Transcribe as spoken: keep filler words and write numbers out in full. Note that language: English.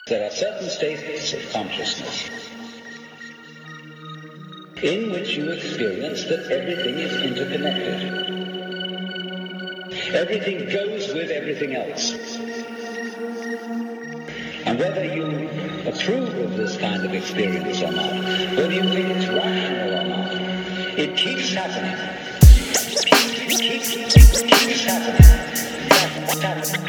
There are certain states of consciousness in which you experience that everything is interconnected. Everything goes with everything else. And whether you approve of this kind of experience or not, whether you think it's rational or not, it keeps happening. It keeps, keeps, keeps, keeps happening.